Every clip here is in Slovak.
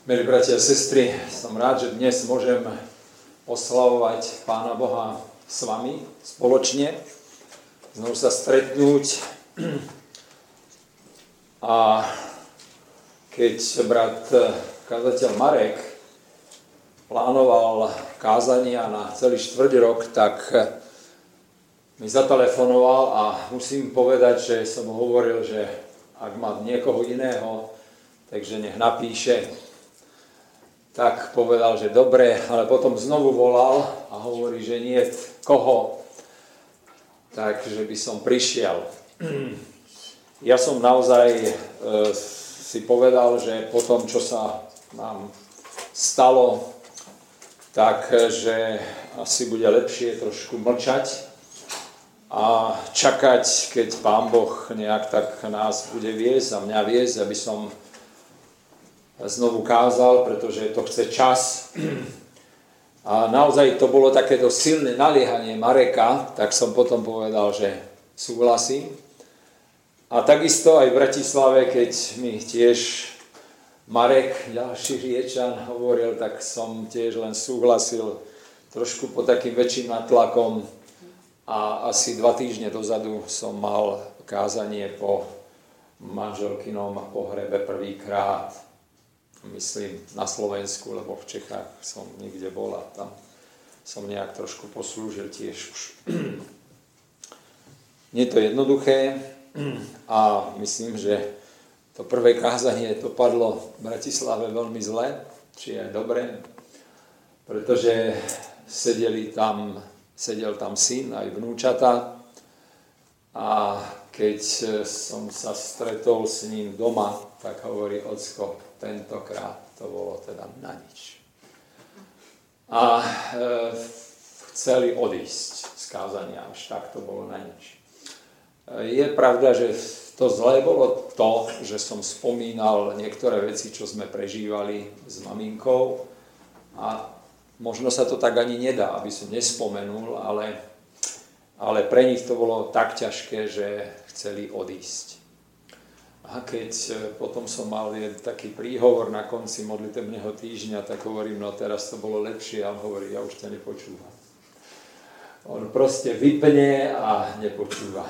Milí bratia a sestry, som rád, že dnes môžem oslavovať Pána Boha s vami spoločne, znovu sa stretnúť. A keď brat kazateľ Marek plánoval kázania na celý štvrťrok, tak mi zatelefonoval a musím povedať, že som hovoril, že ak má niekoho iného, takže nech napíše. Tak povedal, že dobre, ale potom znovu volal a hovorí, že nie koho, takže by som prišiel. Ja som naozaj si povedal, že po tom, čo sa nám stalo, takže asi bude lepšie trošku mlčať a čakať, keď Pán Boh nejak tak nás bude viesť a mňa viesť, aby som znovu kázal, pretože to chce čas. A naozaj to bolo takéto silné naliehanie Mareka, tak som potom povedal, že súhlasím. A takisto aj v Bratislave, keď mi tiež Marek, ďalší Riečan, hovoril, tak som tiež len súhlasil trošku pod takým väčším natlakom a asi 2 týždne dozadu som mal kázanie po manželkynom pohrebe prvýkrát. Myslím na Slovensku, lebo v Čechách som nikde bol a tam som nejak trošku poslúžil tiež už. Nie je to jednoduché a myslím, že to prvé kázanie dopadlo v Bratislave veľmi zle, či aj dobre, pretože sedel tam syn aj vnúčata a keď som sa stretol s ním doma, tak hovorí ocko, tentokrát to bolo teda na nič. A chceli odísť z kázania, až tak to bolo na nič. Je pravda, že to zlé bolo to, že som spomínal niektoré veci, čo sme prežívali s maminkou a možno sa to tak ani nedá, aby som nespomenul, ale pre nich to bolo tak ťažké, že chceli odísť. A keď potom som mal taký príhovor na konci modlitebného týždňa, tak hovorím, no teraz to bolo lepšie, a on hovorí, ja už ťa nepočúvam. On proste vypne a nepočúva.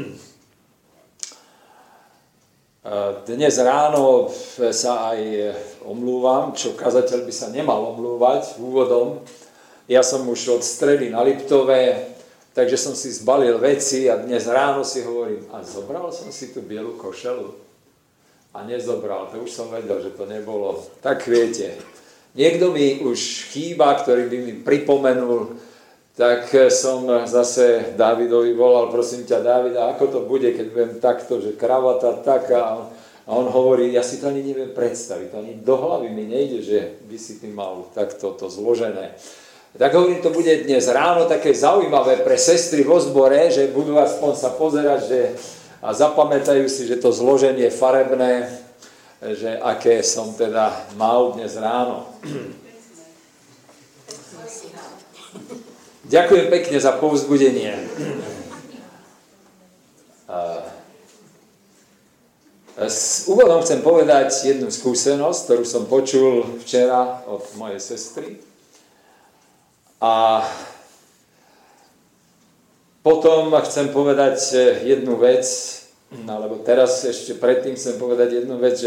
Dnes ráno sa aj omlúvam, čo kazateľ by sa nemal omlúvať úvodom. Ja som už od stredy na Liptove, takže som si zbalil veci a dnes ráno si hovorím, a zobral som si tú bielu košelu? A nezobral, to už som vedel, že to nebolo. Tak viete, niekto mi už chýba, ktorý by mi pripomenul, tak som zase Dávidovi volal, prosím ťa, Dávida, ako to bude, keď budem takto, že kravata taká. A on hovorí, ja si to ani neviem predstaviť, ani do hlavy mi nejde, že by si ty mal takto to zložené. Tak hovorím, to bude dnes ráno také zaujímavé pre sestry vo zbore, že budú aspoň sa pozerať, že, a zapamätajú si, že to zloženie farebné, že aké som teda mal dnes ráno. Ďakujem pekne za povzbudenie. S úvodom chcem povedať jednu skúsenosť, ktorú som počul včera od mojej sestry. A potom chcem povedať jednu vec, alebo teraz ešte predtým chcem povedať jednu vec,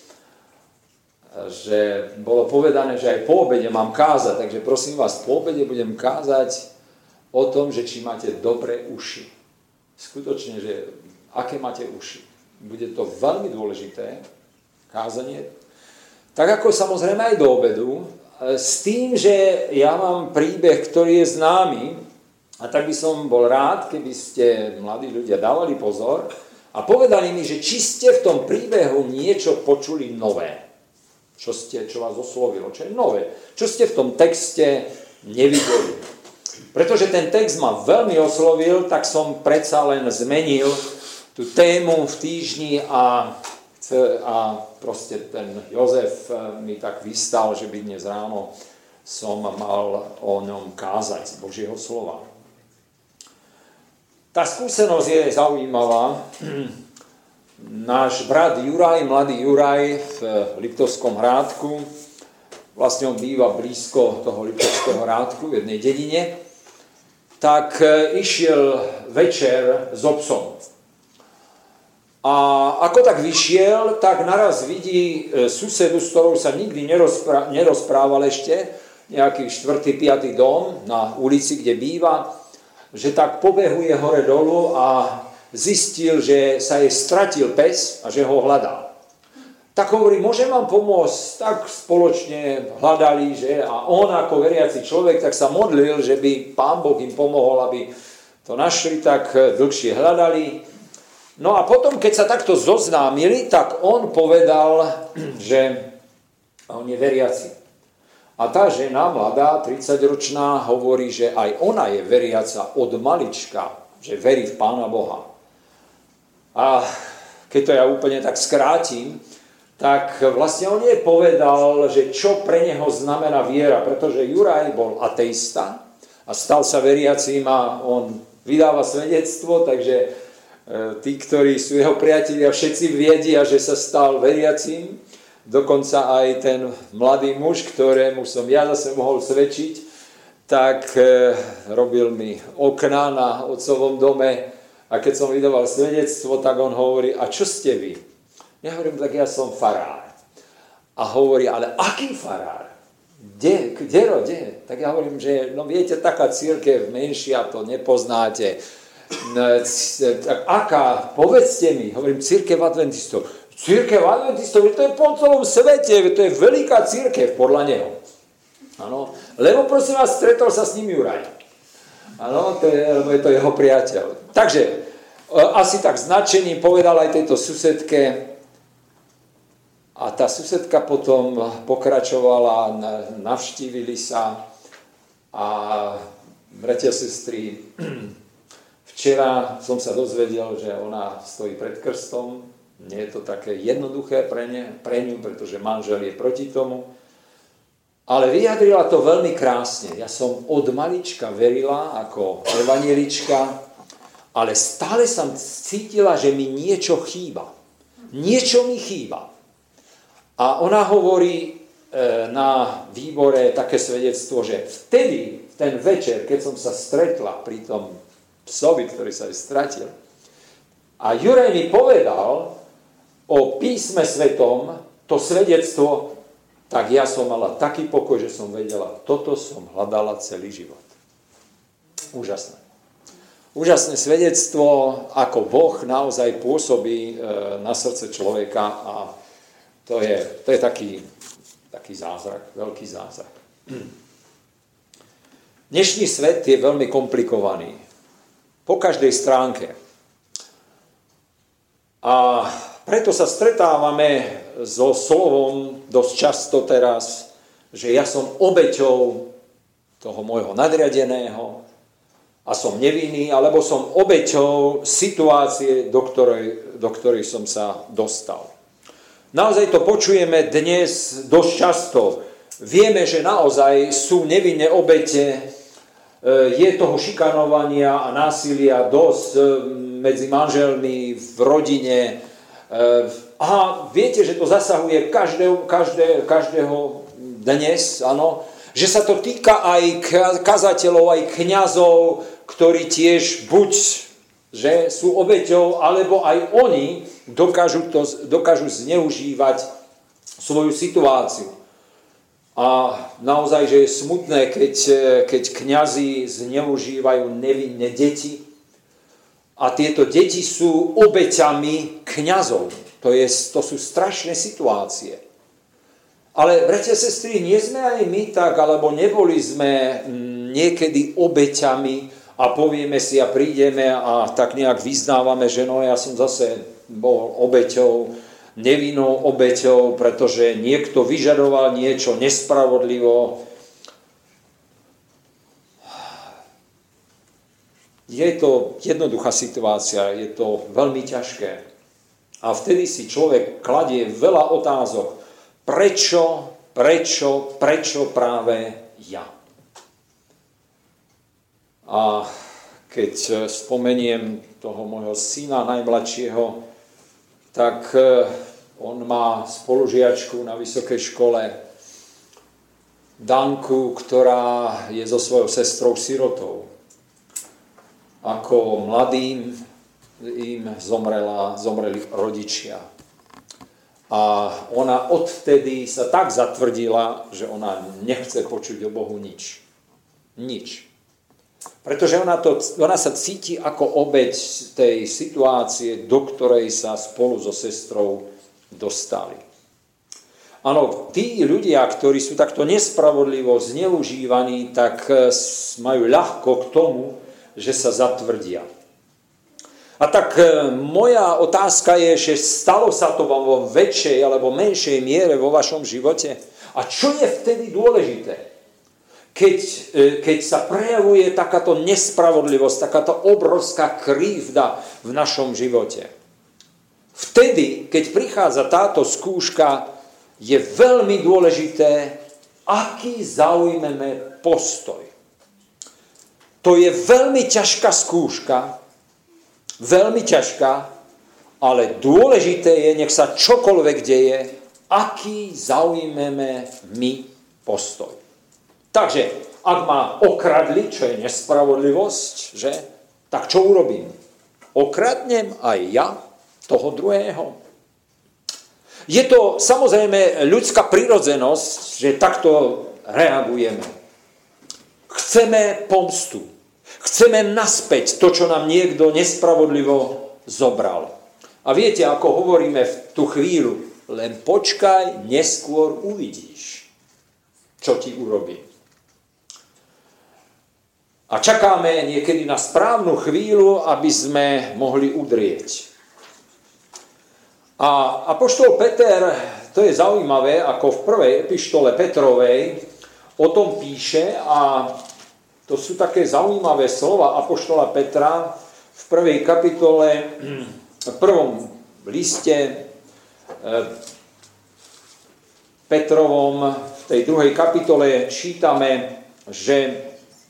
že bolo povedané, že aj po obede mám kázať, takže prosím vás, po obede budem kázať o tom, že či máte dobré uši. Skutočne, že aké máte uši. Bude to veľmi dôležité kázanie. Tak ako samozrejme aj do obedu, s tým, že ja mám príbeh, ktorý je známy, a tak by som bol rád, keby ste, mladí ľudia, dávali pozor a povedali mi, že či ste v tom príbehu niečo počuli nové, čo vás oslovilo, čo je nové, čo ste v tom texte nevideli. Pretože ten text ma veľmi oslovil, tak som predsa len zmenil tú tému v týždni a proste ten Jozef mi tak vystal, že by dnes ráno som mal o ňom kázať z Božieho slova. Tá skúsenosť je zaujímavá. Náš brat Juraj, mladý Juraj v Liptovskom Hrádku, vlastne on býva blízko toho Liptovského Rádku v jednej dedine, tak išiel večer s obsom. A ako tak vyšiel, tak naraz vidí susedu, s ktorou sa nikdy nerozprával ešte, nejaký 4., 5. dom na ulici, kde býva, že tak pobehuje hore dolu a zistil, že sa jej stratil pes a že ho hľadá. Tak hovorí, môžem vám pomôcť? Tak spoločne hľadali, že? A on ako veriaci človek tak sa modlil, že by Pán Boh im pomohol, aby to našli, tak dlhšie hľadali. No a potom, keď sa takto zoznámili, tak on povedal, že on je veriaci. A tá žena, mladá, 30-ročná, hovorí, že aj ona je veriaca od malička, že verí v Pána Boha. A keď to ja úplne tak skrátim, tak vlastne on jej povedal, že čo pre neho znamená viera, pretože Juraj bol ateista a stal sa veriacím a on vydáva svedectvo, takže tí, ktorí sú jeho priatelia, všetci vedia, že sa stal veriacím. Dokonca aj ten mladý muž, ktorému som ja zase mohol svedčiť, tak robil mi okná na otcovom dome a keď som vydával svedectvo, tak on hovorí, a čo ste vy? Ja hovorím, tak ja som farár. A hovorí, ale aký farár? Kde? Tak ja hovorím, že no viete, taká cirkev menšia, to nepoznáte. Tak aká? Povedzte mi. Hovorím, cirkev adventistov. Cirkev adventistov, to je po celom svete, to je veľká cirkev podľa neho. Áno, lebo prosím vás, stretol sa s ním Juraj. Áno, lebo je to jeho priateľ. Takže asi tak značením povedal aj tejto susedke a tá susedka potom pokračovala, navštívili sa a bratia, sestry, včera som sa dozvedel, že ona stojí pred krstom. Nie je to také jednoduché pre ňu, pretože manžel je proti tomu. Ale vyjadrila to veľmi krásne. Ja som od malička verila ako evanjelička, ale stále som cítila, že mi niečo chýba. Niečo mi chýba. A ona hovorí na výbore také svedectvo, že vtedy, ten večer, keď som sa stretla pri tom psovi, ktorý sa stratil, a Juraj mi povedal o písme svetom, to svedectvo, tak ja som mala taký pokoj, že som vedela, toto som hľadala celý život. Úžasné. Úžasné svedectvo, ako Boh naozaj pôsobí na srdce človeka a to je taký zázrak, veľký zázrak. Dnešný svet je veľmi komplikovaný. Po každej stránke. A preto sa stretávame so slovom dosť často teraz, že ja som obeťou toho môjho nadriadeného a som nevinný, alebo som obeťou situácie, do ktorej som sa dostal. Naozaj to počujeme dnes dosť často. Vieme, že naozaj sú nevinné obete, je toho šikanovania a násilia dosť medzi manželmi, v rodine. A viete, že to zasahuje každého dnes, áno, že sa to týka aj kazateľov, aj kňazov, ktorí tiež buď že sú obeťou, alebo aj oni dokážu zneužívať svoju situáciu. A naozaj, že je smutné, keď kňazi zneužívajú nevinné deti, a tieto deti sú obeťami kňazov. To sú strašné situácie. Ale, bratia, sestry, nie sme aj my tak, alebo neboli sme niekedy obeťami a povieme si a prídeme a tak nejak vyznávame, že no ja som zase bol obeťou, nevinnou obeťou, pretože niekto vyžadoval niečo nespravodlivo. Je to jednoduchá situácia, je to veľmi ťažké. A vtedy si človek kladie veľa otázok. Prečo práve ja? A keď spomeniem toho môjho syna najmladšieho, tak on má spolužiačku na vysokej škole Danku, ktorá je so svojou sestrou sirotou. Ako mladým im zomreli rodičia. A ona odvtedy sa tak zatvrdila, že ona nechce počuť o Bohu nič. Nič. Pretože ona sa cíti ako obeť tej situácie, do ktorej sa spolu so sestrou dostali. Áno, tí ľudia, ktorí sú takto nespravodlivo zneužívaní, tak majú ľahko k tomu, že sa zatvrdia. A tak moja otázka je, že stalo sa to vám vo väčšej alebo menšej miere vo vašom živote? A čo je vtedy dôležité? Keď sa prejavuje takáto nespravodlivosť, takáto obrovská krivda v našom živote. Vtedy, keď prichádza táto skúška, je veľmi dôležité, aký zaujmeme postoj. To je veľmi ťažká skúška, veľmi ťažká, ale dôležité je, nech sa čokoľvek deje, aký zaujmeme my postoj. Takže, ak ma okradli, čo je nespravodlivosť, že? Tak čo urobím? Okradnem aj ja toho druhého? Je to samozrejme ľudská prirodzenosť, že takto reagujeme. Chceme pomstu. Chceme naspäť to, čo nám niekto nespravodlivo zobral. A viete, ako hovoríme v tú chvíľu, len počkaj, neskôr uvidíš, čo ti urobí. A čakáme niekedy na správnu chvíľu, aby sme mohli udrieť. A apoštol Peter, to je zaujímavé, ako v prvej epištole Petrovej o tom píše, a to sú také zaujímavé slova apoštola Petra v prvej kapitole, v prvom liste Petrovom, v tej druhej kapitole čítame, že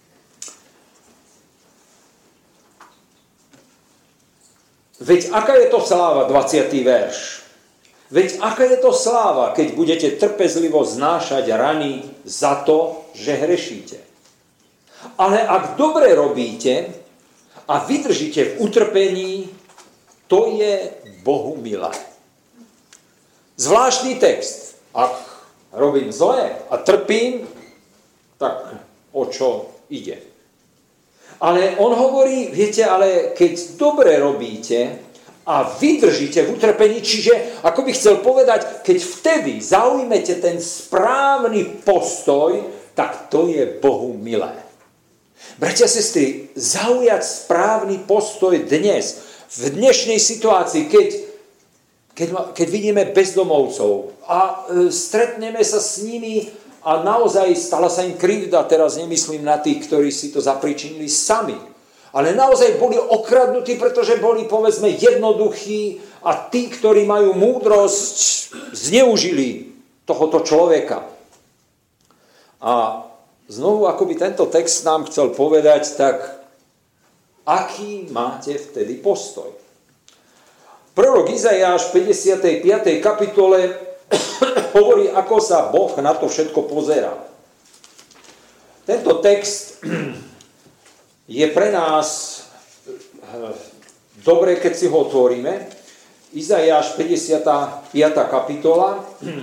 veď aká je to sláva, 20. verš. Veď aká je to sláva, keď budete trpezlivo znášať rany za to, že hrešíte. Ale ak dobre robíte a vydržíte v utrpení, to je Bohu milé. Zvláštny text. Ak robím zlé a trpím, tak o čo ide? Ale on hovorí, viete, ale keď dobre robíte a vydržíte v utrpení, čiže, ako by chcel povedať, keď vtedy zaujmete ten správny postoj, tak to je Bohu milé. Bratia a sestry, zaujať správny postoj dnes, v dnešnej situácii, keď vidíme bezdomovcov a stretneme sa s nimi a naozaj stala sa im krivda, teraz nemyslím na tých, ktorí si to zapričinili sami, ale naozaj boli okradnutí, pretože boli, povedzme, jednoduchí a tí, ktorí majú múdrosť, zneužili tohoto človeka. A znovu, ako by tento text nám chcel povedať, tak aký máte vtedy postoj? Prorok Izaiáš v 55. kapitole hovorí, ako sa Boh na to všetko pozerá. Tento text je pre nás dobre, keď si ho otvoríme. Izaiáš 55. kapitola.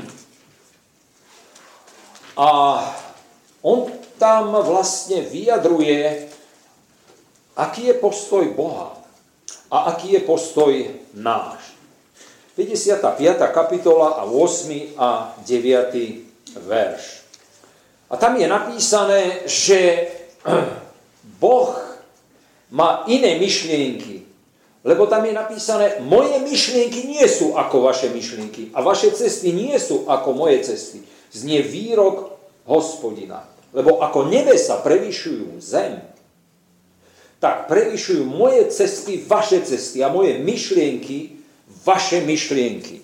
A on tam vlastne vyjadruje, aký je postoj Boha a aký je postoj náš. 55. kapitola a 8. a 9. verš. A tam je napísané, že Boh má iné myšlienky, lebo tam je napísané, moje myšlienky nie sú ako vaše myšlienky a vaše cesty nie sú ako moje cesty. Znie výrok Hospodina. Lebo ako nebesa prevyšujú zem, tak prevyšujú moje cesty, vaše cesty a moje myšlienky, vaše myšlienky.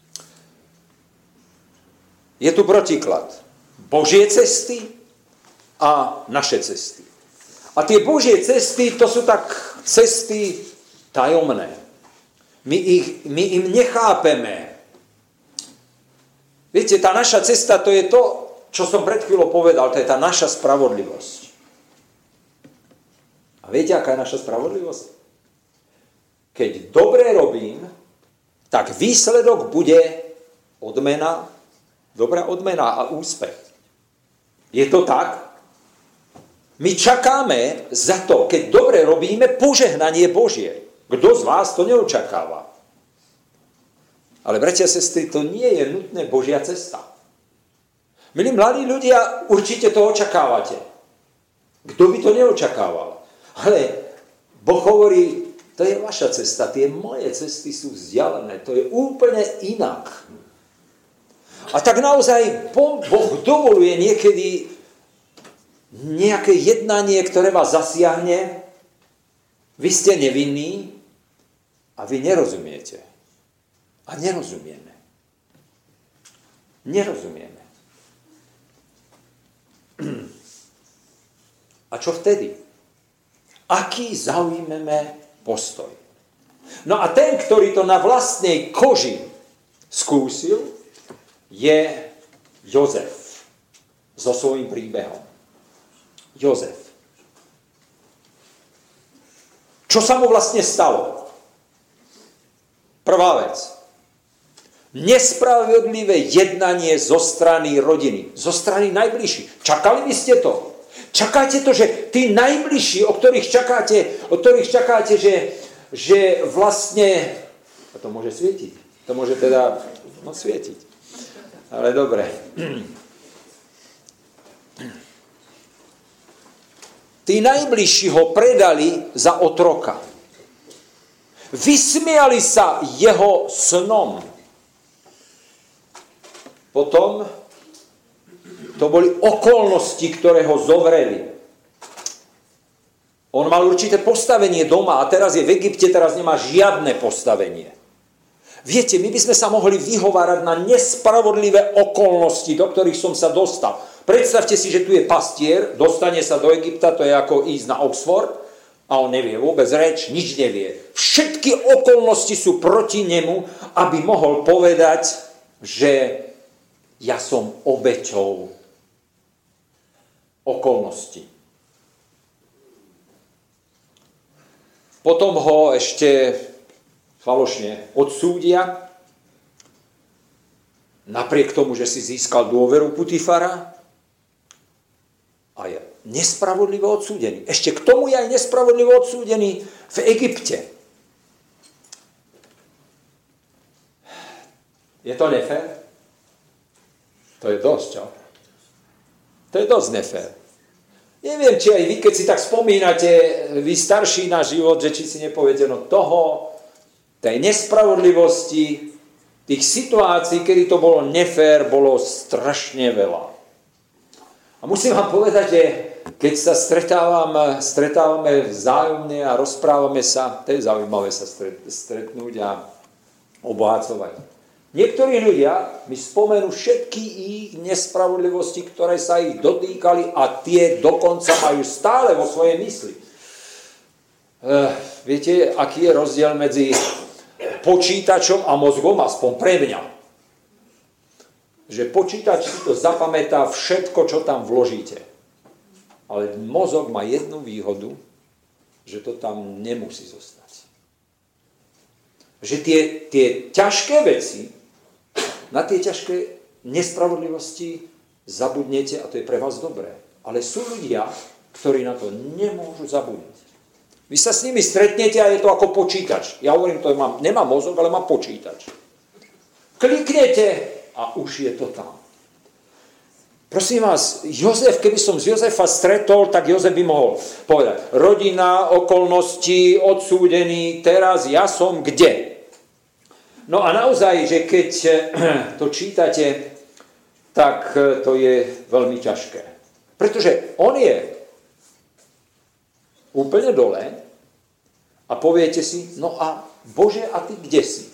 Je tu protiklad. Božie cesty a naše cesty. A tie Božie cesty, to sú tak cesty tajomné. My im nechápeme. Viete, tá naša cesta, to je to, čo som pred chvíľou povedal, to je tá naša spravodlivosť. A viete, aká je naša spravodlivosť? Keď dobre robím, tak výsledok bude odmena, dobrá odmena a úspech. Je to tak? My čakáme za to, keď dobre robíme, požehnanie Božie. Kto z vás to neočakáva? Ale bratia a sestry, to nie je nutné Božia cesta. Milí mladí ľudia, určite to očakávate. Kto by to neočakával? Ale Boh hovorí, to je vaša cesta, tie moje cesty sú vzdialené, to je úplne inak. A tak naozaj Boh dovoluje niekedy nejaké jednanie, ktoré vás zasiahne, vy ste nevinní a vy nerozumiete. A nerozumieme. Nerozumieme. A čo vtedy? Aký zaujmeme postoj? No a ten, ktorý to na vlastnej koži skúsil, je Jozef so svojím príbehom. Jozef. Čo sa mu vlastne stalo? Prvá vec. Nespravodlivé jednanie zo strany rodiny, zo strany najbližších. Čakali by ste to? Čakáte to, že tí najbližší, o ktorých čakáte, že vlastne... A to môže svietiť. To môže teda svietiť. Ale dobre. Tí najbližší ho predali za otroka. Vysmiali sa jeho snom. Potom to boli okolnosti, ktoré ho zovreli. On mal určité postavenie doma a teraz je v Egypte, teraz nemá žiadne postavenie. Viete, my by sme sa mohli vyhovárať na nespravodlivé okolnosti, do ktorých som sa dostal. Predstavte si, že tu je pastier, dostane sa do Egypta, to je ako ísť na Oxford a on nevie vôbec reč, nič nevie. Všetky okolnosti sú proti nemu, aby mohol povedať, že ja som obeťou okolností. Potom ho ešte falošne odsúdia, napriek tomu, že si získal dôveru Putifara, a je nespravodlivo odsúdený. Ešte k tomu je aj nespravodlivo odsúdený v Egypte. Je to nefér? To je dosť, čo? To je dosť nefér. Neviem, či aj vy, keď si tak spomínate, vy starší na život, že či si nepoviete, no toho, tej nespravodlivosti, tých situácií, kedy to bolo nefér, bolo strašne veľa. A musím vám povedať, že keď sa stretávame vzájomne a rozprávame sa, to je zaujímavé sa stretnúť a obohacovať. Niektorí ľudia mi spomenú všetky ich nespravodlivosti, ktoré sa ich dotýkali a tie dokonca majú stále vo svojej mysli. Viete, aký je rozdiel medzi počítačom a mozgom, aspoň pre mňa? Že počítač si to zapamätá všetko, čo tam vložíte. Ale mozog má jednu výhodu, že to tam nemusí zostať. Že tie ťažké veci, na tie ťažké nespravodlivosti zabudnete a to je pre vás dobré. Ale sú ľudia, ktorí na to nemôžu zabudnúť. Vy sa s nimi stretnete a je to ako počítač. Ja hovorím, to nemá mozog, ale má počítač. Kliknete a už je to tam. Prosím vás, Jozef, keby som z Jozefa stretol, tak Jozef by mohol povedať, rodina, okolnosti, odsúdený, teraz ja som kde? No a naozaj, že keď to čítate, tak to je veľmi ťažké. Pretože on je úplne dole a poviete si, no a Bože, a ty kde si?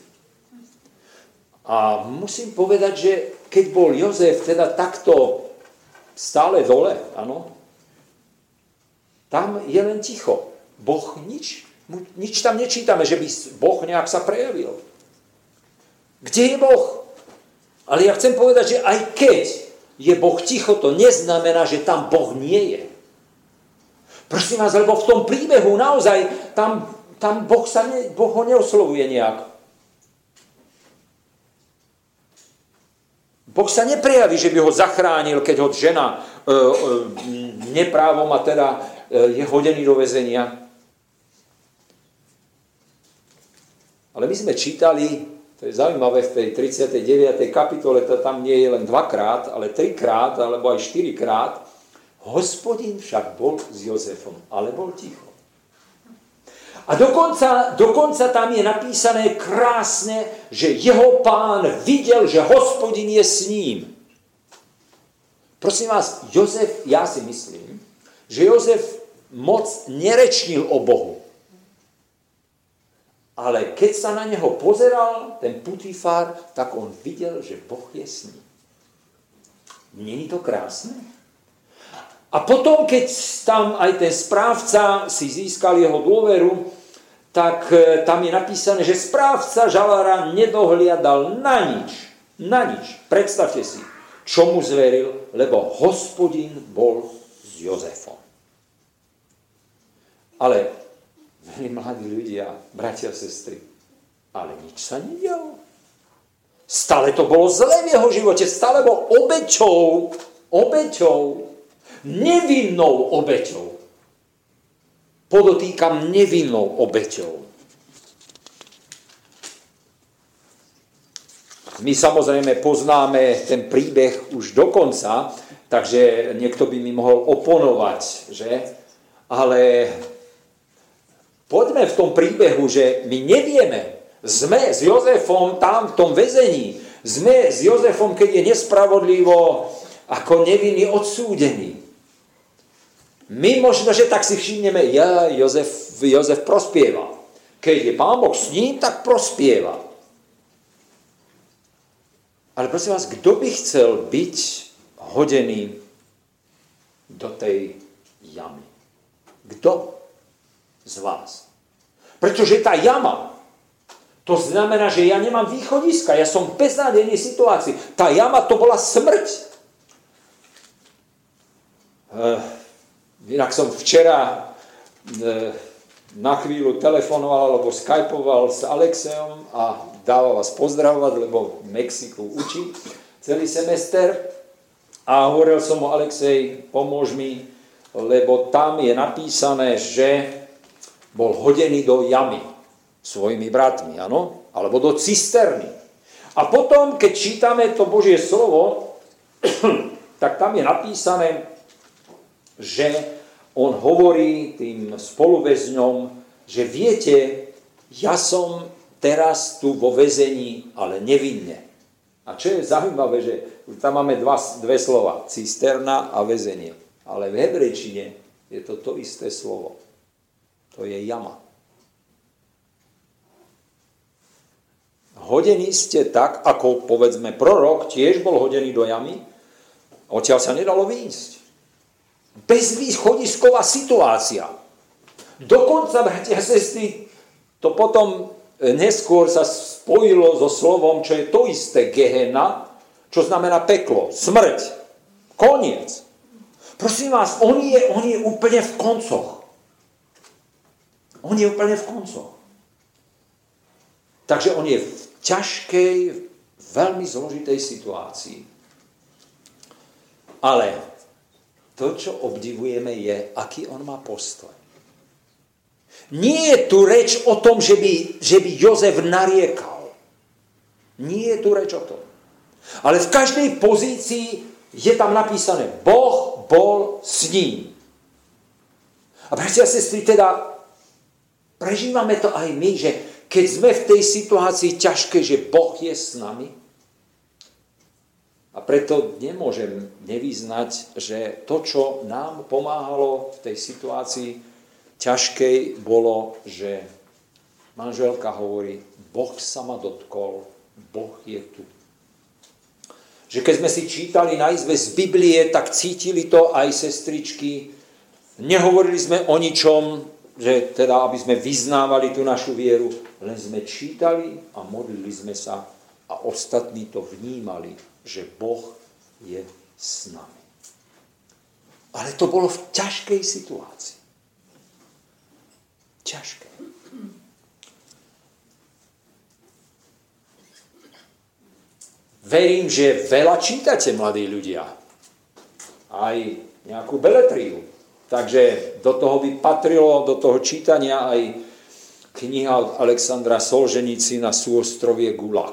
A musím povedať, že keď bol Jozef teda takto stále dole, áno, tam je len ticho. Boh nič tam nečítame, že by Boh nejak sa prejavil. Kde je Boh? Ale ja chcem povedať, že aj keď je Boh ticho, to neznamená, že tam Boh nie je. Prosím vás, lebo v tom príbehu naozaj tam Boh ho neoslovuje nejak. Boh sa neprejaví, že by ho zachránil, keď ho žena neprávom a teda je hodený do väzenia. Ale my sme čítali, to je zaujímavé, v tej 39. kapitole, to tam nie je len 2-krát, ale 3-krát, alebo aj 4-krát. Hospodin však bol s Jozefom, ale bol ticho. A dokonca tam je napísané krásne, že jeho pán videl, že Hospodin je s ním. Prosím vás, Jozef, ja si myslím, že Jozef moc nerečnil o Bohu. Ale keď sa na neho pozeral ten Putifar, tak on videl, že Boh je s ním. Není to krásne? A potom, keď tam aj ten správca si získal jeho dôveru, tak tam je napísané, že správca žalára nedohliadal na nič. Na nič. Predstavte si, čo mu zveril, lebo Hospodin bol s Jozefom. Ale, milí mladí ľudia, bratia a sestry, ale nič sa nedialo. Stále to bolo zlé v jeho živote, stále bol obeťou, nevinnou obeťou. Podotýkam nevinnou obeťou. My samozrejme poznáme ten príbeh už do konca, takže niekto by mi mohol oponovať, že? Ale poďme v tom príbehu, že my nevieme, sme s Jozefom tam v tom väzení, sme s Jozefom, keď je nespravodlivo ako nevinný odsúdený. My možno, že tak si všimneme, Jozef prospieva. Keď je Pán Boh s ním, tak prospieva. Ale prosím vás, kto by chcel byť hodený do tej jamy? Kto z vás? Pretože tá jama, to znamená, že ja nemám východiska, ja som v beznádejnej situácii. Tá jama, to bola smrť. Inak som včera na chvíľu telefonoval alebo skypoval s Alexejom a dával vás pozdravovať, lebo v Mexiku učí celý semester. A hovoril som mu, Alexej, pomôž mi, lebo tam je napísané, že bol hodený do jamy svojimi bratmi, áno? Alebo do cisterny. A potom, keď čítame to Božie slovo, tak tam je napísané, že on hovorí tým spoluväzňom, že viete, ja som teraz tu vo väzení, ale nevinne. A čo je zaujímavé, že tam máme dve slova, cisterna a väzenie. Ale v hebrejčine je to isté slovo. To je jama. Hodení ste tak, ako povedzme prorok tiež bol hodený do jamy, odtiaľ sa nedalo výjsť. Bezvýchodisková situácia. Dokonca, bratia a sestry, to potom neskôr sa spojilo so slovom, čo je to isté Gehenna, čo znamená peklo, smrť, koniec. Prosím vás, on je úplne v koncoch. On je úplne v koncoch. Takže on je v ťažkej, veľmi zložitej situácii. Ale to, čo obdivujeme, je, aký on má postoj. Nie je tu reč o tom, že by Jozef nariekal. Nie je tu reč o tom. Ale v každej pozícii je tam napísané, Boh bol s ním. A bratia a sestry, teda prežívame to aj my, že keď sme v tej situácii ťažkej, že Boh je s nami, a preto nemôžem nevyznať, že to, čo nám pomáhalo v tej situácii ťažkej, bolo, že manželka hovorí, Boh sa ma dotkol, Boh je tu. Že keď sme si čítali na izbe z Biblie, tak cítili to aj sestričky. Nehovorili sme o ničom, že teda, aby sme vyznávali tú našu vieru, len sme čítali a modlili sme sa a ostatní to vnímali, že Boh je s nami. Ale to bolo v ťažkej situácii. Ťažké. Verím, že veľa čítate, mladí ľudia. Aj nejakú beletriu. Takže do toho by patrilo, do toho čítania aj kniha od Alexandra Solženicina Súostrovie Gulag.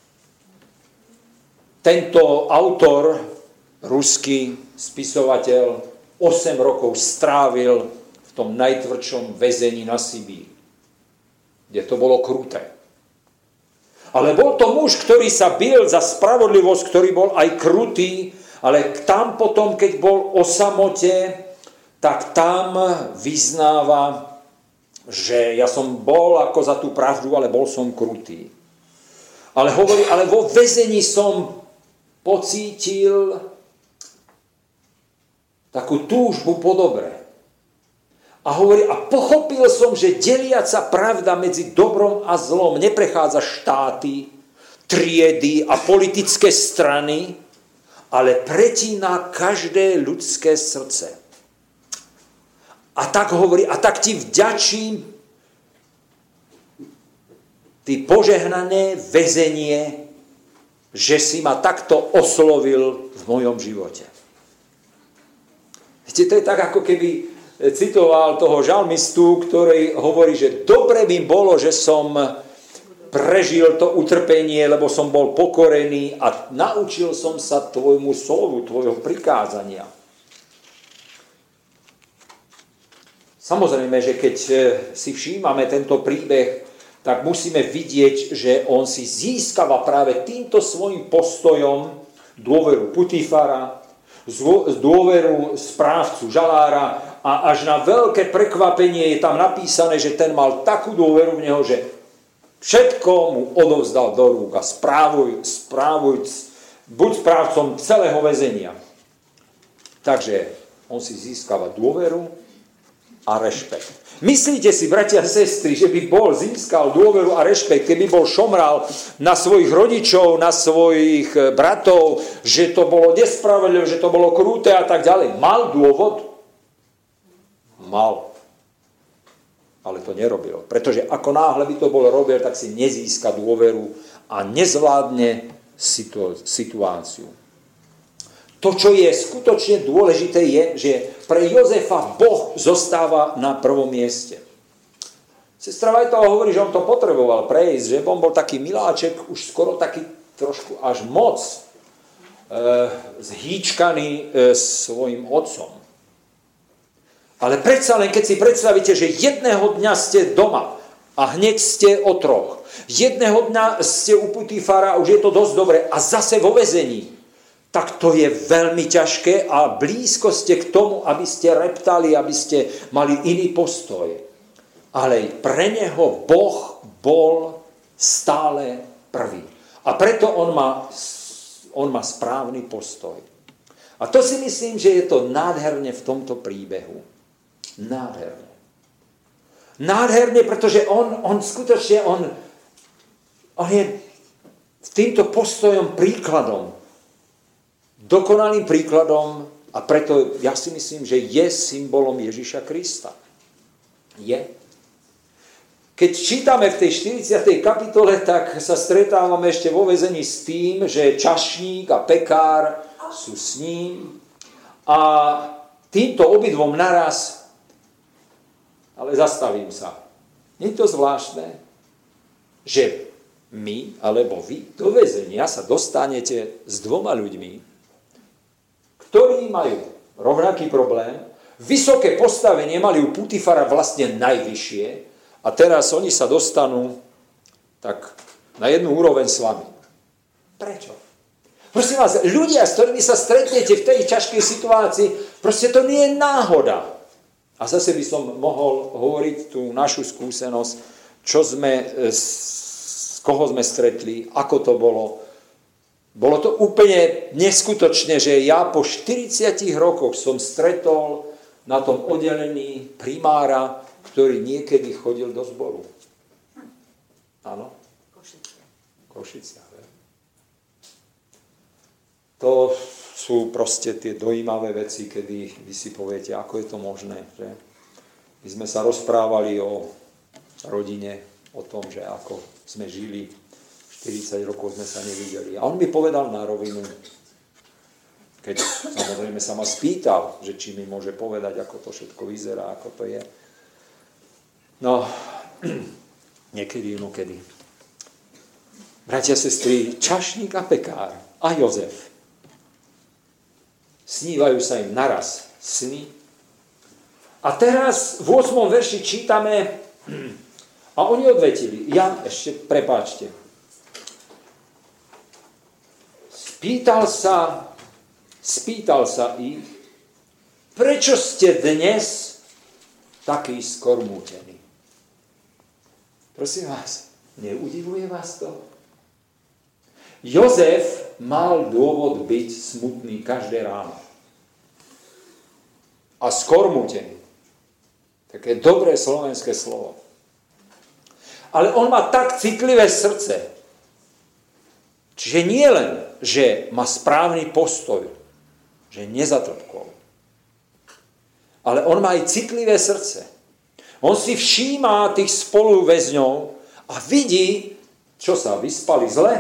Tento autor, ruský spisovateľ, 8 rokov strávil v tom najtvrdšom väzení na Sibíri, kde to bolo kruté. Ale bol to muž, ktorý sa bil za spravodlivosť, ktorý bol aj krutý, ale tam potom, keď bol o samote, tak tam vyznáva, že ja som bol ako za tú pravdu, ale bol som krutý. Ale hovorí, ale vo väzení som pocítil takú túžbu po dobre. A hovorí, a pochopil som, že deliaca pravda medzi dobrom a zlom neprechádza štáty, triedy a politické strany, ale pretína každé ľudské srdce. A tak hovorí, a tak ti vďačím, ty požehnané väzenie, že si ma takto oslovil v mojom živote. Viete, to je tak, ako keby citoval toho žalmistu, ktorý hovorí, že dobre by bolo, že som prežil to utrpenie, lebo som bol pokorený a naučil som sa tvojmu slovu, tvojho prikázania. Samozrejme, že keď si všímame tento príbeh, tak musíme vidieť, že on si získava práve týmto svojim postojom dôveru Putifara, dôveru správcu žalára a až na veľké prekvapenie je tam napísané, že ten mal takú dôveru v neho, že všetko mu odovzdal do rúk a buď správcom celého väzenia. Takže on si získava dôveru a rešpekt. Myslíte si, bratia a sestry, že by získal dôveru a rešpekt, keby bol šomral na svojich rodičov, na svojich bratov, že to bolo nespravedlivé, že to bolo kruté a tak ďalej. Mal dôvod? Mal. Ale to nerobil. Pretože ako náhle by to bol robil, tak si nezíska dôveru a nezvládne situáciu. To, čo je skutočne dôležité, je, že pre Jozefa Boh zostáva na prvom mieste. Sestra Vajtová hovorí, že on to potreboval prejsť, že on bol taký miláček, už skoro taký trošku až moc zhýčkaný svojim otcom. Ale predsa len, keď si predstavíte, že jedného dňa ste doma a hneď ste otrok. Jedného dňa ste u Putifara, už je to dosť dobre, a zase vo väzení. Tak to je veľmi ťažké a blízko ste k tomu, aby ste reptali, aby ste mali iný postoj. Ale pre neho Boh bol stále prvý. A preto on má správny postoj. A to si myslím, že je to nádherne v tomto príbehu. Nádherne. Nádherne, pretože on skutočne je týmto postojom príkladom. Dokonalým príkladom a preto ja si myslím, že je symbolom Ježiša Krista. Je. Keď čítame v tej 40. kapitole, tak sa stretávame ešte vo väzení s tým, že čašník a pekár sú s ním a týmto obidvom naraz, ale zastavím sa. Nie je to zvláštne, že my, alebo vy, do väzenia sa dostanete s dvoma ľuďmi, ktorí majú rovnaký problém, vysoké postavenie, mali u Putifara vlastne najvyššie a teraz oni sa dostanú tak na jednu úroveň s vami. Prečo? Prosím vás, ľudia, s ktorými sa stretnete v tej ťažkej situácii, proste to nie je náhoda. A zase by som mohol hovoriť tú našu skúsenosť, koho sme stretli, ako to bolo. Bolo to úplne neskutočné, že ja po 40 rokoch som stretol na tom oddelení primára, ktorý niekedy chodil do zboru. Áno? Košice. To sú proste tie dojímavé veci, kedy vy si poviete, ako je to možné. Že? My sme sa rozprávali o rodine, o tom, že ako sme žili, 40 rokov sme sa nevideli. A on mi povedal na rovinu, keď samozrejme sa ma spýtal, že či mi môže povedať, ako to všetko vyzerá, ako to je. No, niekedy, inokedy. Bratia, sestry, čašník a pekár a Jozef. Snívajú sa im naraz sny. A teraz v 8. verši čítame, a oni odvetili, prepáčte. Spýtal sa ich, prečo ste dnes takí skormútení? Prosím vás, neudivuje vás to? Jozef mal dôvod byť smutný každé ráno. A skormútený. Také dobré slovenské slovo. Ale on má tak citlivé srdce. Čiže nie len, že má správny postoj, že nezatrpkol. Ale on má aj citlivé srdce. On si všíma tých spoluväzňov a vidí, čo sa vyspali zle.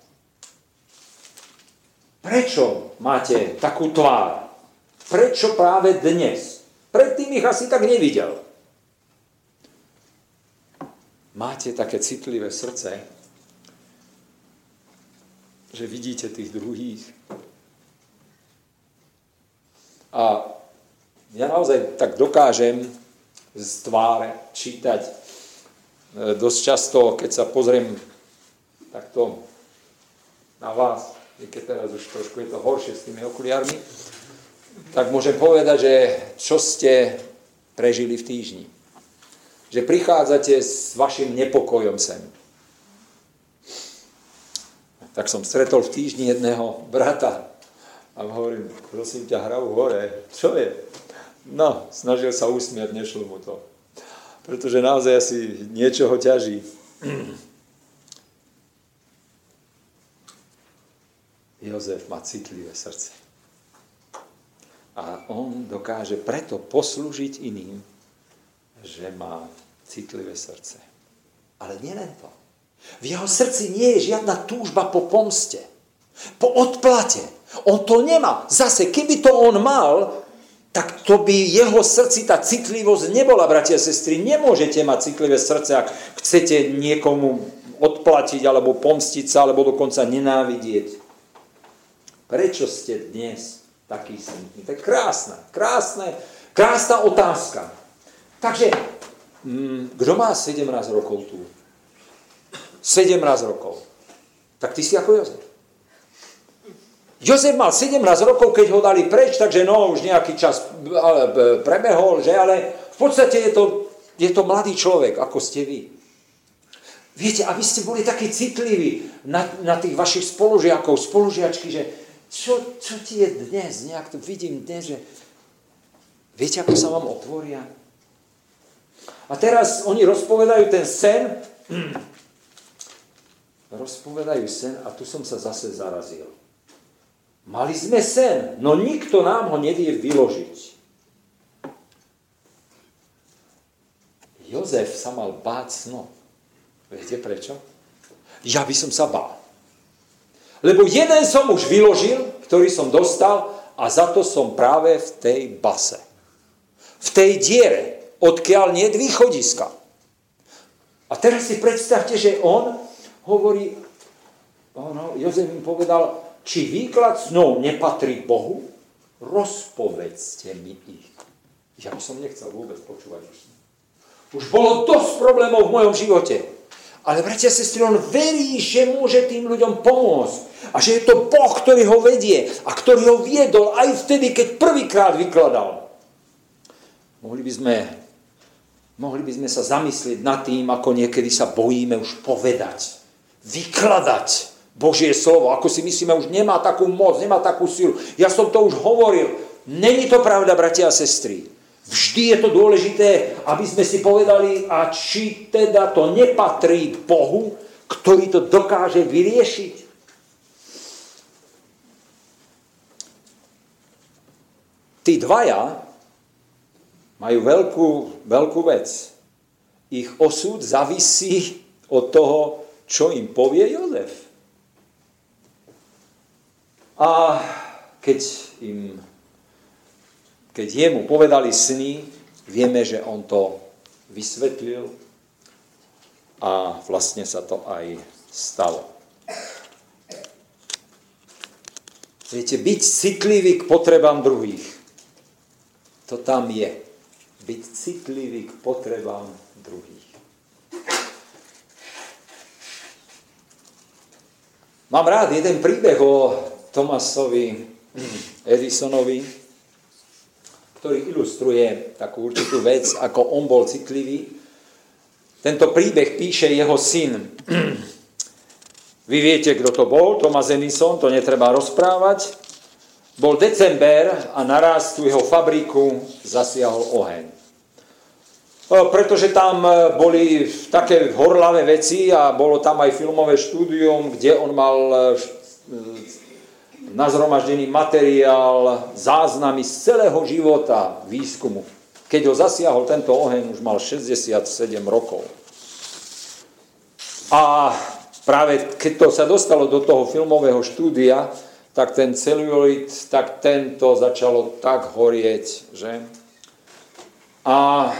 Prečo máte takú tvár? Prečo práve dnes? Predtým ich asi tak nevidel. Máte také citlivé srdce, že vidíte tých druhých. A ja naozaj tak dokážem z tváre čítať. Dosť často, keď sa pozriem takto na vás, keď teraz už trošku je to horšie s tými okuliármi, tak môžem povedať, že čo ste prežili v týždni. Že prichádzate s vašim nepokojom sem. Tak som stretol v týždni jedného brata a hovorím, prosím ťa, hrajú hore. Čo je? No, snažil sa usmiať, nešlo mu to. Pretože naozaj asi niečo ho ťaží. Jozef má citlivé srdce. A on dokáže preto poslúžiť iným, že má citlivé srdce. Ale nielen to. V jeho srdci nie je žiadna túžba po pomste, po odplate. On to nemá. Zase, keby to on mal, tak to by jeho srdci tá citlivosť nebola, bratia a sestry. Nemôžete mať citlivé srdce, ak chcete niekomu odplatiť, alebo pomstiť sa, alebo dokonca nenávidieť. Prečo ste dnes takí smutní? To je krásna otázka. Takže, kto má 17 rokov tu? 17 rokov. Tak ty si ako Jozef. Jozef mal 17 rokov, keď ho dali preč, takže už nejaký čas prebehol, že? Ale v podstate je to mladý človek, ako ste vy. Viete, aby ste boli takí citliví na tých vašich spolužiačky, že čo ti je dnes, nejak to vidím dnes, že viete, ako sa vám otvoria? A teraz oni rozpovedajú ten sen, a tu som sa zase zarazil. Mali sme sen, no nikto nám ho nevie vyložiť. Jozef sa mal báť snov. Viete prečo? Ja by som sa bál. Lebo jeden som už vyložil, ktorý som dostal, a za to som práve v tej base. V tej diere, odkiaľ nie je východiska. A teraz si predstavte, že on hovorí, Jozef im povedal, či výklad snov nepatrí Bohu, rozpovedzte mi ich. Ja by som nechcel vôbec počúvať už. Už bolo dosť problémov v mojom živote. Ale bratia a sestry, on verí, že môže tým ľuďom pomôcť. A že je to Boh, ktorý ho vedie a ktorý ho viedol aj vtedy, keď prvýkrát vykladal. Mohli by sme sa zamyslieť nad tým, ako niekedy sa bojíme už povedať, vykladať Božie slovo. Ako si myslíme, už nemá takú moc, nemá takú silu. Ja som to už hovoril. Není to pravda, bratia a sestry. Vždy je to dôležité, aby sme si povedali, a či teda to nepatrí Bohu, ktorý to dokáže vyriešiť. tí dvaja majú veľkú vec. Ich osud závisí od toho, čo im povie Jozef. A keď jemu povedali sny, vieme, že on to vysvetlil a vlastne sa to aj stalo. Viete, byť citlivý k potrebám druhých. To tam je. Byť citlivý k potrebám druhých. Mám rád jeden príbeh o Thomasovi Edisonovi, ktorý ilustruje takú určitú vec, ako on bol citlivý. Tento príbeh píše jeho syn. Vy viete, kto to bol, Thomas Edison, to netreba rozprávať. Bol december a naraz tú jeho fabriku zasiahol oheň. Pretože tam boli také horlavé veci a bolo tam aj filmové štúdium, kde on mal nazhromaždený materiál, záznamy z celého života výskumu. Keď ho zasiahol tento oheň, už mal 67 rokov. A práve keď to sa dostalo do toho filmového štúdia, tak ten celuloid, tak tento začalo tak horieť, že? A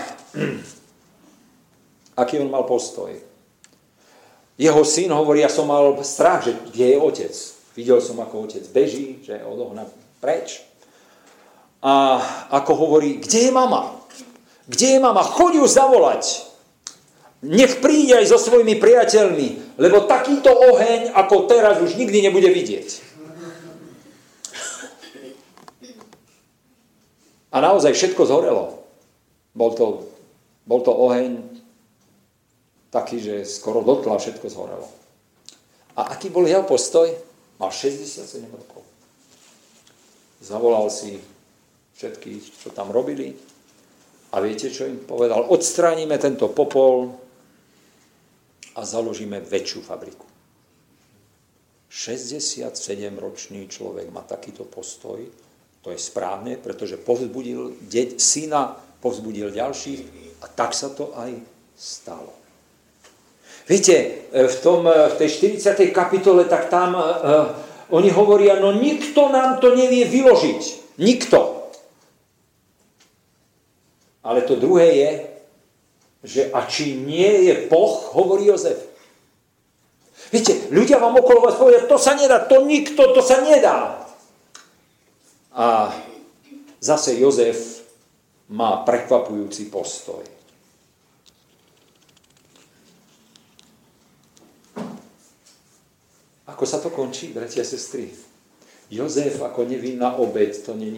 aký on mal postoj? Jeho syn hovorí, ja som mal strach, že kde je otec. Videl som, ako otec beží, že je odohná preč. A ako hovorí, kde je mama? Kde je mama? Choď ju zavolať. Nech príde aj so svojimi priateľmi, lebo takýto oheň, ako teraz, už nikdy nebude vidieť. A naozaj všetko zhorelo. Bol to oheň taký, že skoro dotla všetko zhorelo. A aký bol jeho postoj? Mal 67 rokov. Zavolal si všetkých, čo tam robili. A viete, čo im povedal? Odstránime tento popol a založíme väčšiu fabriku. 67-ročný človek má takýto postoj. To je správne, pretože povzbudil syna, povzbudil ďalších a tak sa to aj stalo. Viete, v tej 40. kapitole, tak tam oni hovoria, no nikto nám to nevie vyložiť. Nikto. Ale to druhé je, že a či nie je Boh, hovorí Jozef. Viete, ľudia vám okolo vás povedia, to sa nedá, to nikto, to sa nedá. A zase Jozef má prekvapujúci postoj. Ako sa to končí, bratia a sestry? Jozef ako nevinná obeť,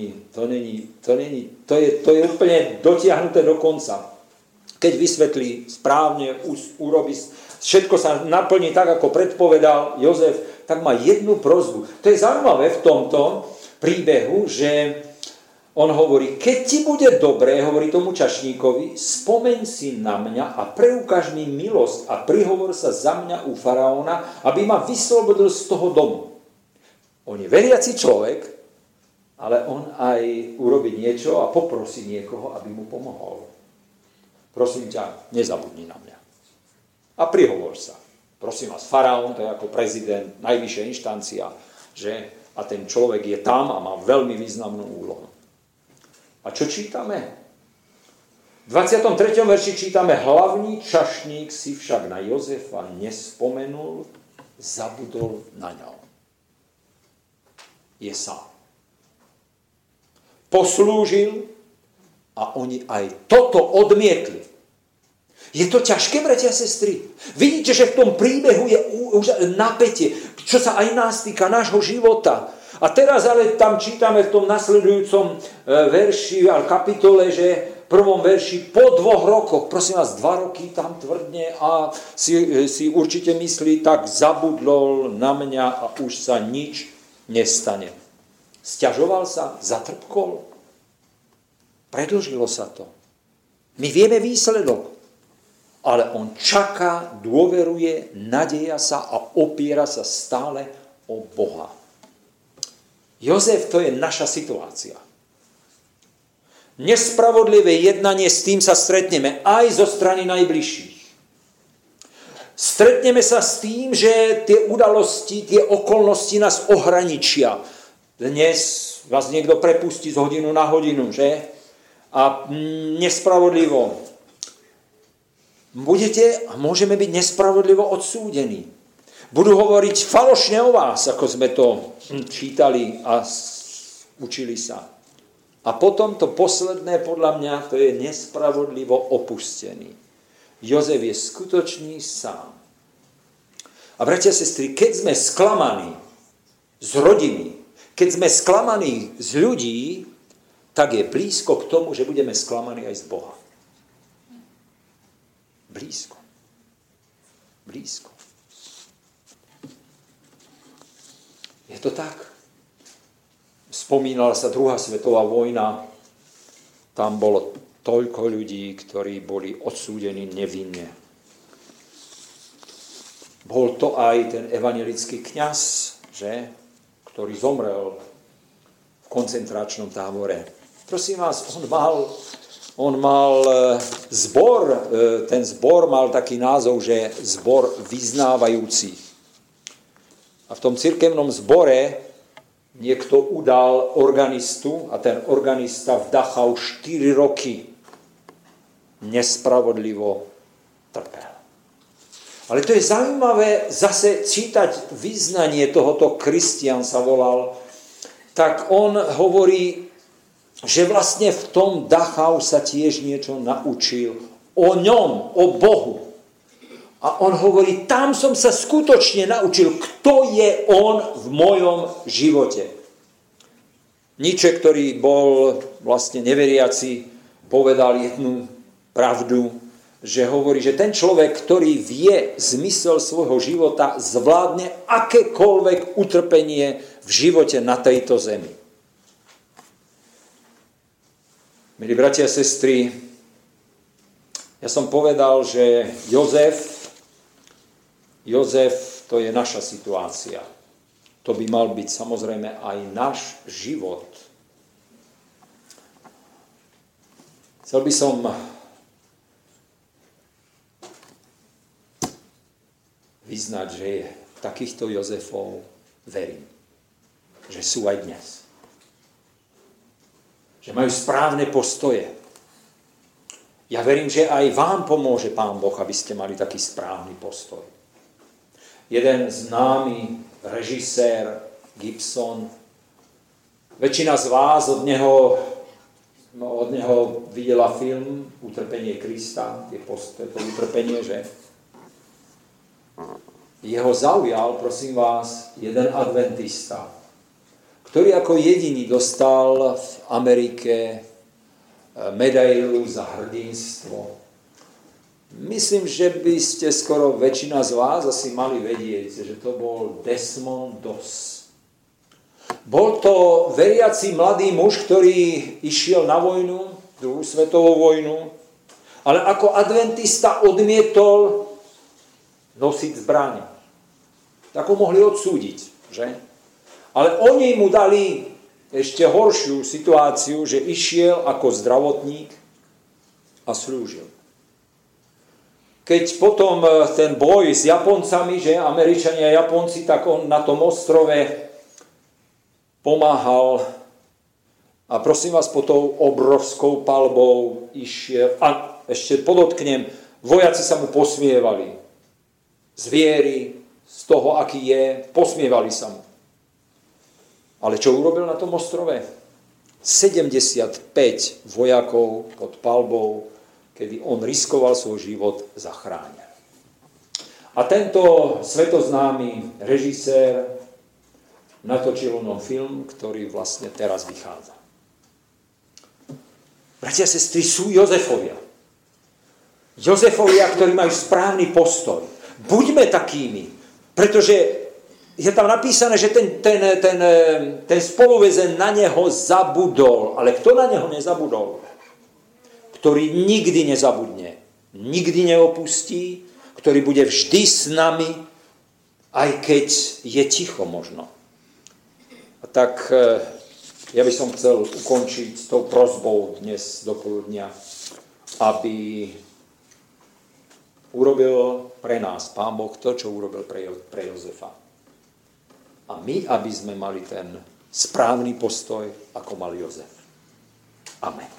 to je úplne dotiahnuté do konca. Keď vysvetlí správne, urobí, všetko sa naplní tak, ako predpovedal Jozef, tak má jednu prosbu. To je zaujímavé v tomto príbehu, že on hovorí, keď ti bude dobré, hovorí tomu čašníkovi, spomeň si na mňa a preukáž mi milosť a prihovor sa za mňa u faraóna, aby ma vyslobodil z toho domu. On je veriaci človek, ale on aj urobí niečo a poprosí niekoho, aby mu pomohol. Prosím ťa, nezabudni na mňa. A prihovor sa. Prosím vás, faraón, to je ako prezident, najvyššia inštancia, že? A ten človek je tam a má veľmi významnú úlohu. A čo čítame? V 23. verši čítame, hlavný čašník si však na Jozefa nespomenul, zabudol na ňom. Je sám. Poslúžil a oni aj toto odmietli. Je to ťažké, bratia a sestry. Vidíte, že v tom príbehu je už napätie, čo sa aj nás týka, nášho života. A teraz ale tam čítame v tom nasledujúcom verši, ale kapitole, že v prvom verši po 2 rokoch, prosím vás, 2 roky tam tvrdne a si určite myslí, tak zabudol na mňa a už sa nič nestane. Sťažoval sa, zatrpkol. Predĺžilo sa to. My vieme výsledok. Ale on čaká, dôveruje, nadeja sa a opiera sa stále o Boha. Jozef, to je naša situácia. Nespravodlivé jednanie, s tým sa stretneme aj zo strany najbližších. Stretneme sa s tým, že tie udalosti, tie okolnosti nás ohraničia. Dnes vás niekto prepustí z hodinu na hodinu, že? A nespravodlivo. Môžeme byť nespravodlivo odsúdení. Budú hovoriť falošne o vás, ako sme to čítali a učili sa. A potom to posledné, podľa mňa, to je nespravodlivo opustený. Jozef je skutočný sám. A bratia a sestry, keď sme sklamaní z rodiny, keď sme sklamaní z ľudí, tak je blízko k tomu, že budeme sklamaní aj z Boha. Blízko. Blízko. Je to tak. Spomínala sa druhá svetová vojna. Tam bolo toľko ľudí, ktorí boli odsúdení nevinne. Bol to aj ten evanjelický kňaz, že? Ktorý zomrel v koncentračnom tábore. Prosím vás, on mal zbor, ten zbor mal taký názov, že zbor vyznávajúcich. A v tom cirkevnom zbore niekto udal organistu a ten organista vdachal 4 roky. Nespravodlivo trpel. Ale to je zaujímavé zase čítať vyznanie tohoto, Kristián sa volal, tak on hovorí, že vlastne v tom Dachau sa tiež niečo naučil o ňom, o Bohu. A on hovorí, tam som sa skutočne naučil, kto je on v mojom živote. Nietzsche, ktorý bol vlastne neveriaci, povedal jednu pravdu, že hovorí, že ten človek, ktorý vie zmysel svojho života, zvládne akékoľvek utrpenie v živote na tejto zemi. Milí bratia a sestry, ja som povedal, že Jozef, to je naša situácia. To by mal byť samozrejme aj náš život. Chcel by som vyznať, že takýchto Jozefov verím. Že sú aj dnes. Že majú správne postoje. Ja verím, že aj vám pomôže Pán Boh, aby ste mali taký správny postoj. Jeden známy režisér Gibson, väčšina z vás od neho videla film Utrpenie Krista, to utrpenie, že? Jeho zaujal, prosím vás, jeden adventista, ktorý ako jediný dostal v Amerike medailu za hrdinstvo. Myslím, že by ste skoro väčšina z vás asi mali vedieť, že to bol Desmond Doss. Bol to veriaci mladý muž, ktorý išiel na vojnu, druhú svetovú vojnu, ale ako adventista odmietol nosiť zbraň. Tak ho mohli odsúdiť, že? Ale oni mu dali ešte horšiu situáciu, že išiel ako zdravotník a slúžil. Keď potom ten boj s Japoncami, že Američania a Japonci, tak on na tom ostrove pomáhal a prosím vás, po tou obrovskou palbou išiel a ešte podotknem, vojaci sa mu posmievali. Z viery, z toho, aký je, posmievali sa mu. Ale čo urobil na tom ostrove? 75 vojakov pod palbou, kedy on riskoval svoj život, zachránil. A tento svetoznámy režisér natočil onom film, ktorý vlastne teraz vychádza. Bratia a sestry, sú Jozefovia. Jozefovia, ktorí majú správny postoj. Buďme takými, pretože je tam napísané, že ten spoluväzen na neho zabudol. Ale kto na neho nezabudol? Ktorý nikdy nezabudne, nikdy neopustí, ktorý bude vždy s nami, aj keď je ticho možno. A tak Ja by som chcel ukončiť s tou prosbou dnes dopoludnia, aby urobil pre nás Pán Boh to, čo urobil pre Jozefa. A my, aby sme mali ten správny postoj, ako mal Jozef. Amen.